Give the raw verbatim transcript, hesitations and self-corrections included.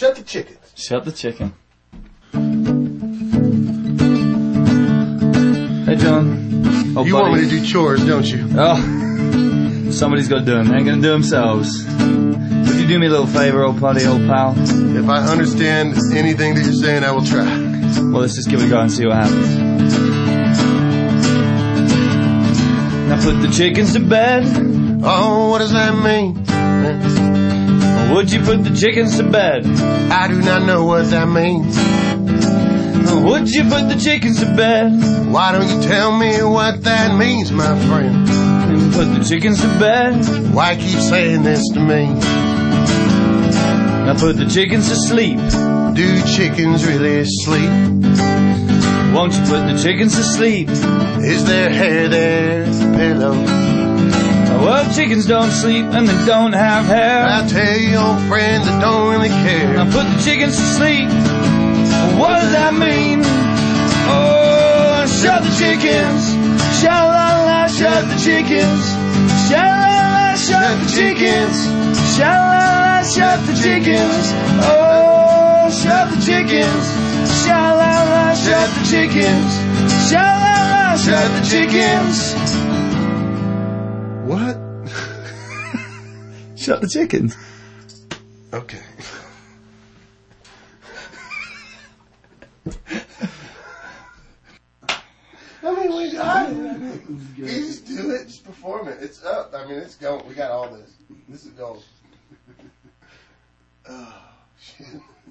Shut the chickens. Shut the chicken. Hey, John. Oh, you buddy. want me to do chores, don't you? Oh, somebody's got to do them. They ain't going to do themselves. Would you do me a little favor, old buddy, old pal? If I understand anything that you're saying, I will try. Well, let's just give it a go and see what happens. Now put the chickens to bed. Oh, what does that mean? Would you put the chickens to bed? I do not know what that means. Would you put the chickens to bed? Why don't you tell me what that means, my friend? And put the chickens to bed. Why keep saying this to me? Now put the chickens to sleep. Do chickens really sleep? Won't you put the chickens to sleep? Is their hair their pillow? Well, chickens don't sleep and they don't have hair. I tell you, old friend, I don't really care. Now put the chickens to sleep. What does that mean? Oh, shut the chickens. Sha-la-la, shut the chickens. Sha-la-la, shut the chickens. Sha-la-la, shut the chickens. Oh, shut the chickens. Sha-la-la, shut the chickens. Sha-la-la, shut the chickens. What? Shut the chickens. Okay. I mean, we got it. You just do it, just perform it. It's up. I mean, it's going. We got all this. This is gold. Oh, shit.